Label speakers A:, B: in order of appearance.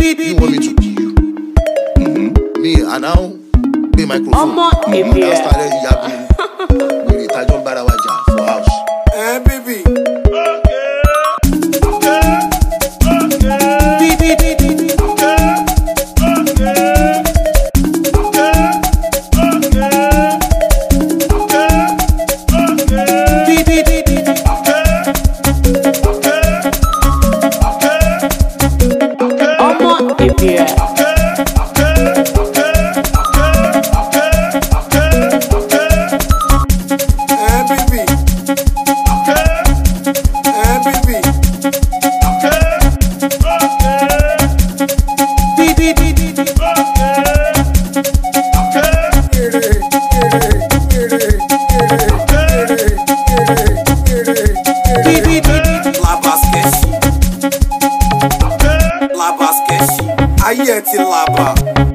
A: You want me to kill you? Me, and now, pay microphone. Now started yapping. We return Barawaja for house.
B: Baby. Aí é de lava.